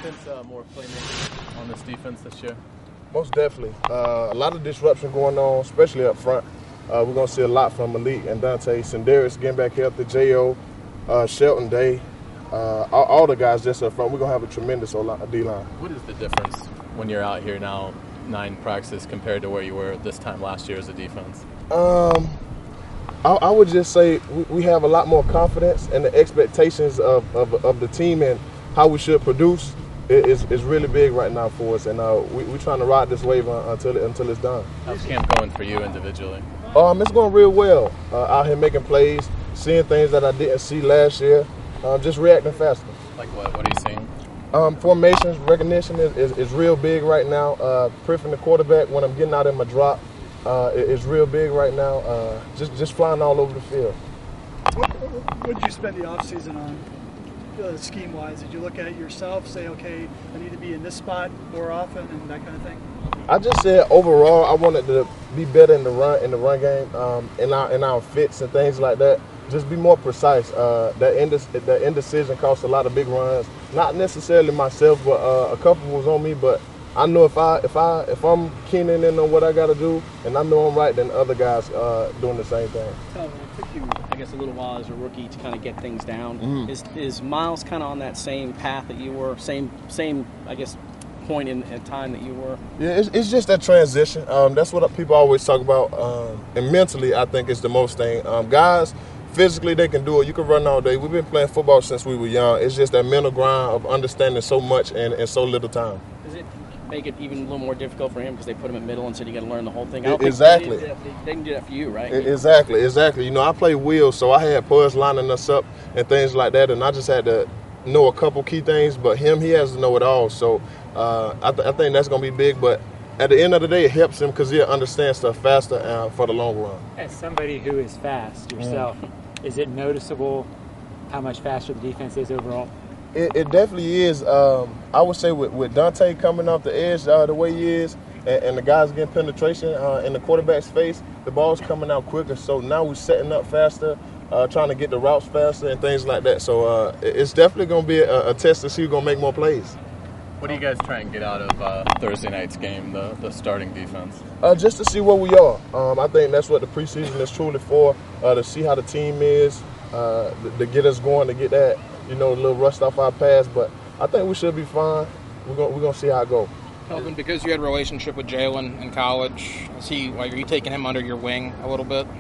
sense more playmaking on this defense this year? Most definitely. A lot of disruption going on, especially up front. We're going to see a lot from Malik and Dante. Sindarius getting back healthy, J.O., Shelton Day, all the guys just up front. We're going to have a tremendous D-line. What is the difference when you're out here now, 9 practices, compared to where you were this time last year as a defense? I would just say we have a lot more confidence, and the expectations of the team and how we should produce is really big right now for us, and we're trying to ride this wave until it's done. How's camp going for you individually? It's going real well. Out here making plays, seeing things that I didn't see last year, just reacting faster. Like what are you seeing? Formations, recognition is real big right now. Prepping the quarterback when I'm getting out in my drop is real big right now. Just flying all over the field. What did you spend the offseason on? Scheme-wise, did you look at it yourself, say, okay, I need to be in this spot more often, and that kind of thing? I just said overall, I wanted to be better in the run game, in our fits and things like that. Just be more precise. That indecision cost a lot of big runs. Not necessarily myself, but a couple was on me. But I know if I'm keening in on what I got to do, and I know I'm right, then other guys doing the same thing. It took you, I guess, a little while as a rookie to kind of get things down. Mm-hmm. Is Miles kind of on that same path that you were? Same, I guess, point in time that you were? Yeah, it's just that transition. That's what people always talk about. And mentally, I think it's the most thing. Guys, physically, they can do it. You can run all day. We've been playing football since we were young. It's just that mental grind of understanding so much in so little time. Does it make it even a little more difficult for him because they put him at middle and said you got to learn the whole thing? Exactly. They can do that for you, right? Exactly. You know, I play wheels, so I had Puz lining us up and things like that, and I just had to know a couple key things, but he has to know it all. So I think that's going to be big, but at the end of the day, it helps him because he'll understand stuff faster for the long run. As somebody who is fast yourself, is it noticeable how much faster the defense is overall? It definitely is. I would say with Dante coming off the edge the way he is, and the guys getting penetration in the quarterback's face, the ball's coming out quicker. So now we're setting up faster, trying to get the routes faster and things like that. So it's definitely going to be a test to see who's going to make more plays. What do you guys try and get out of Thursday night's game, the starting defense? Just to see where we are. I think that's what the preseason is truly for, to see how the team is, to get us going, to get that, a little rust off our pass. But I think we should be fine. We're gonna see how it goes. Kelvin, because you had a relationship with Jalen in college, are you taking him under your wing a little bit?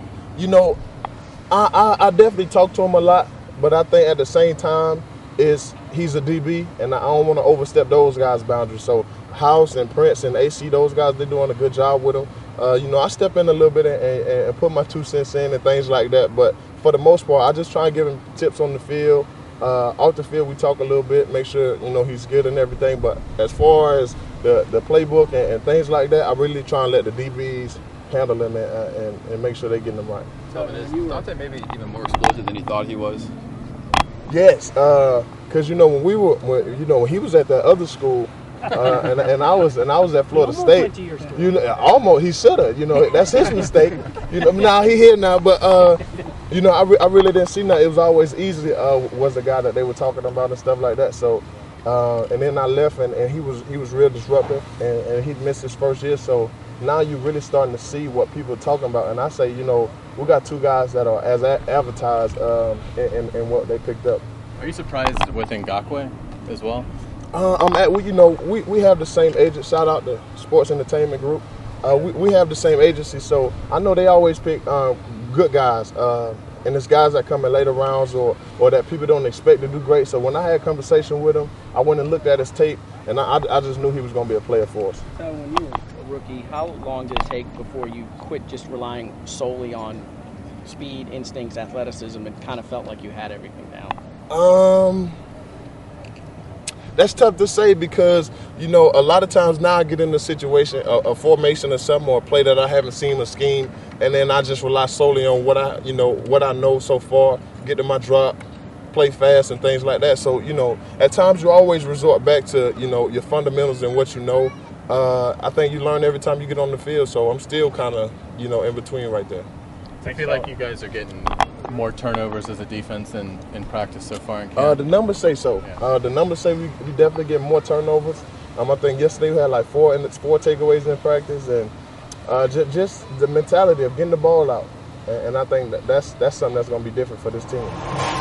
I definitely talk to him a lot, but I think at the same time, he's a DB, and I don't want to overstep those guys' boundaries. So House and Prince and AC, those guys, they're doing a good job with him. I step in a little bit and put my 2 cents in and things like that. But for the most part, I just try and give him tips on the field. Off the field, we talk a little bit, make sure he's good and everything. But as far as the playbook and things like that, I really try and let the DBs handle them and make sure they're getting them right. Kelvin, is Dante maybe even more explosive than you thought he was? Yes, because when he was at that other school, and I was at Florida State. Almost he should have. That's his mistake. Now he here now, but I really didn't see nothing. It was always easy. Was the guy that they were talking about and stuff like that. So, and then I left, and he was real disruptive, and he missed his first year. So now you're really starting to see what people are talking about. And I say, we got 2 guys that are as advertised in what they picked up. Are you surprised with Ngakoue as well? We have the same agent. Shout out to Sports Entertainment Group. We have the same agency, so I know they always pick good guys, and it's guys that come in later rounds or that people don't expect to do great. So when I had a conversation with him, I went and looked at his tape, and I just knew he was going to be a player for us. So when you were a rookie, how long did it take before you quit just relying solely on speed, instincts, athleticism, and kind of felt like you had everything down? That's tough to say because, a lot of times now I get in a situation, a formation or something, or a play that I haven't seen, a scheme, and then I just rely solely on what I know so far, get to my drop, play fast and things like that. So, at times you always resort back to, your fundamentals and what you know. I think you learn every time you get on the field, so I'm still kind of, in between right there. I feel like you guys are getting more turnovers as a defense in practice so far in camp? The numbers say so. Yeah. The numbers say we definitely get more turnovers. I think yesterday we had like four takeaways in practice, and just the mentality of getting the ball out. And I think that's something that's going to be different for this team.